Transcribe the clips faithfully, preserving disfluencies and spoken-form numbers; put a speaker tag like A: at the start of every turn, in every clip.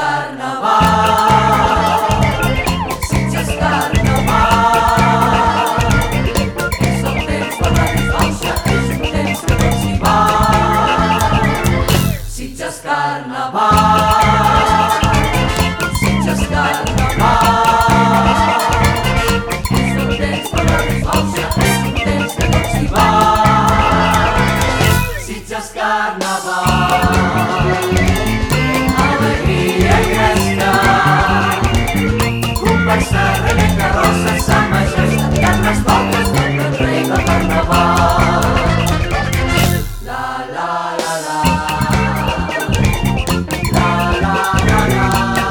A: carnaval, Sitges carnaval. És el temps per la disbauxa, és un temps que no s'hi va. Sitges carnaval, Sitges carnaval. És el temps per la disbauxa, és un temps que no s'hi va. Sitges carnaval. Alegria i gresca, comparsa, rebé, carrossa, Sant Majesta, Carnestoltes, tot el rei del carnaval. La la la la, la la la la,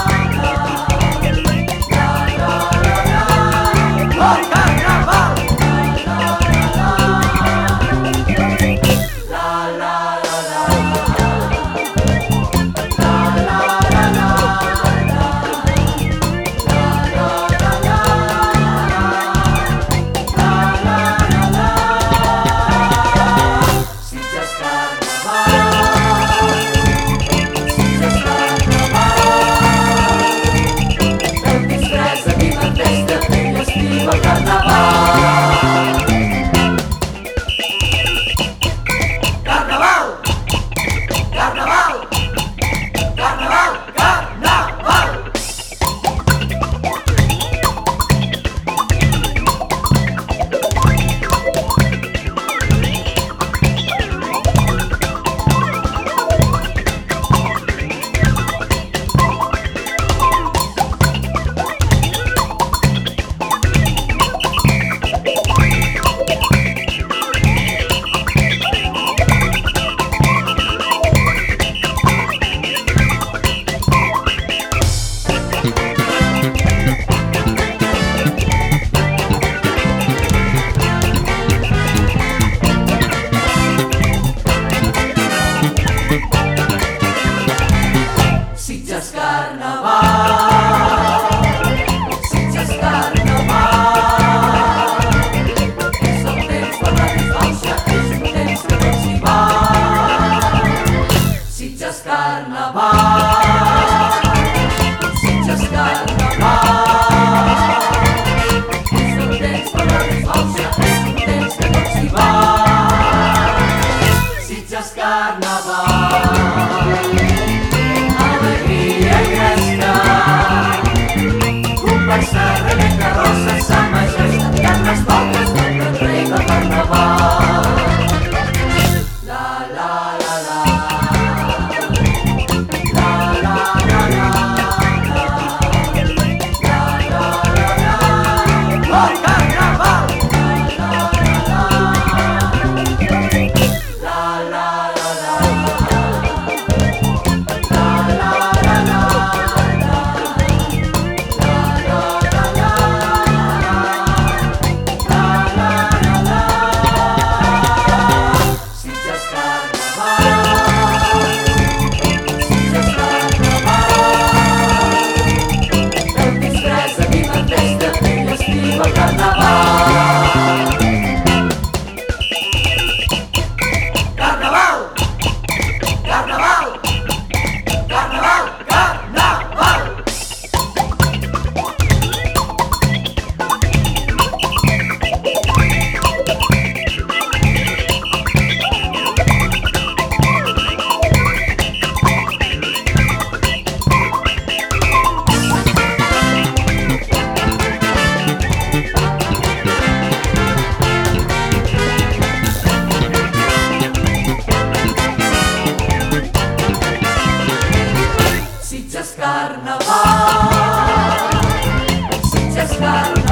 A: la la la la, oh carnaval! La la la la, la la la la. Sitges carnaval, Sitges carnaval. És el temps per la disbauxa, és un temps que no s'hi va. Sitges carnaval, Sitges carnaval. És el temps per la disbauxa, és un temps que no s'hi va. Sitges carnaval. Alegria i gresca, comparsa, rebé, carrossa, Sant Majesta, Carnestoltes, tot el rei del carnaval. La la la la, la la la la, la la la la, oh carnaval! La la la la, la la la la. Sitges carnaval, Sitges carnaval.